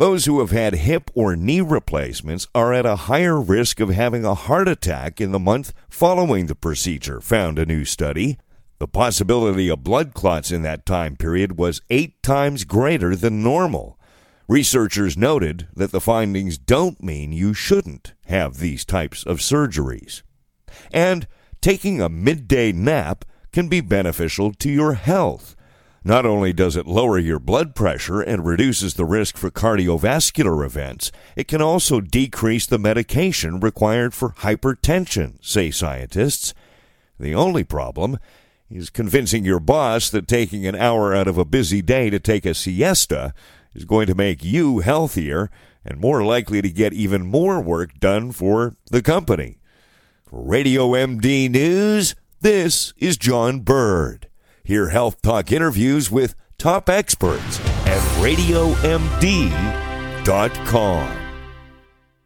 Those who have had hip or knee replacements are at a higher risk of having a heart attack in the month following the procedure, found a new study. The possibility of blood clots in that time period was 8 times greater than normal. Researchers noted that the findings don't mean you shouldn't have these types of surgeries. And taking a midday nap can be beneficial to your health. Not only does it lower your blood pressure and reduces the risk for cardiovascular events, it can also decrease the medication required for hypertension, say scientists. The only problem is convincing your boss that taking an hour out of a busy day to take a siesta is going to make you healthier and more likely to get even more work done for the company. For Radio MD News, this is John Bird. Hear Health Talk interviews with top experts at RadioMD.com.